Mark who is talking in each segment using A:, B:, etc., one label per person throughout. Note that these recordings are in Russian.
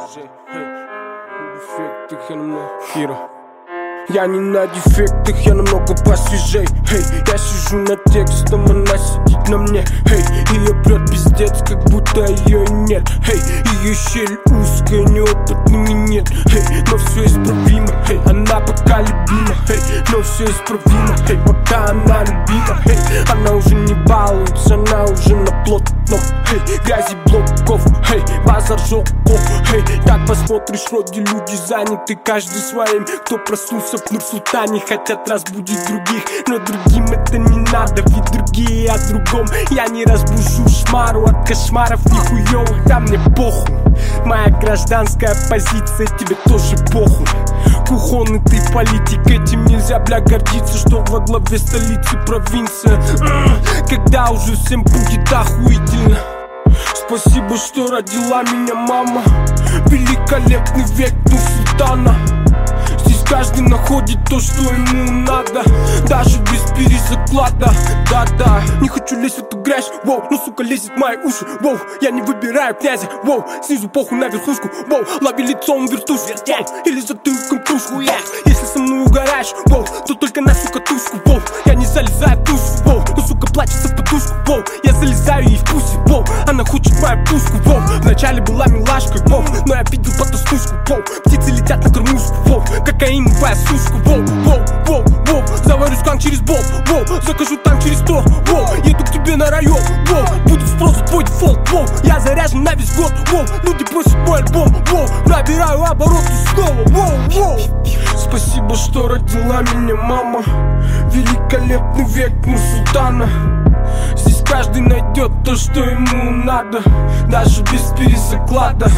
A: Я не на дефектах, я намного посвежей. Эй, я сижу над текстом, она сидит на мне. Эй, ее прет пиздец, как будто ее и нет. Эй, ее щель узкая, неопытными нет. Эй, но все исправимо. Эй, она пока любима. Эй, но все исправимо. Эй, пока она любима. Эй, она уже не балуется, она уже на плотном. Эй, грязи блоков. Эй, базар жоков. Эй, так посмотришь, вроде люди заняты каждый своим. Кто проснулся в Нур-Султане, хотят разбудить других, но другим это не надо, ведь другие о другом. Я не разбужу шмару от кошмаров нихуёвых, да мне похуй. Моя гражданская позиция, тебе тоже похуй. Кухонный ты политик, этим нельзя, бля, гордиться, что во главе столицы провинция. Когда уже всем будет охуительно. Спасибо, что родила меня мама. Великолепный век Нур-Султана. Здесь каждый находит то, что ему надо, даже без перезаклада. Да-да, не хочу лезть в эту грязь, воу, но сука лезет в мои уши, воу. Я не выбираю князя, воу, снизу похуй на верхушку, воу. Лови лицом вертушку, воу, или затылком тушку, воу. Если со мной угораешь, воу, то только на сука тушку, воу. Я не залезаю в душу, воу, но сука плачется в подушку, воу. Я залезаю ей в пуси, воу, она хочет мою пушку, воу. Вначале была милашкой, воу, но я видел потаскушку, воу. Птицы летят на кормушку, воу, кокаиновая сушка, воу, воу, воу, воу. Заварю сканк через болт, воу, закажу танк через то, воу. Еду к тебе на район, воу, будет спрос за твой дефолт, воу. Я заряжен на весь год, воу, люди просят мой альбом, воу. Набираю обороты снова, воу, воу. Спасибо, что родила меня мама. Великолепный век Нур-Султана. Здесь каждый найдет то, что ему надо, даже без перезаклада.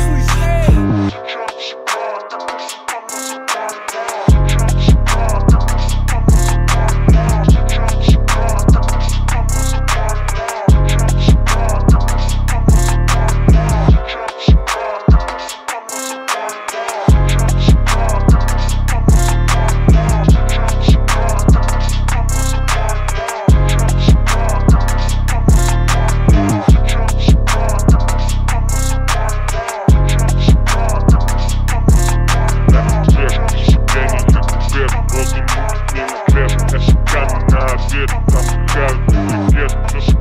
B: Ответ, таскают,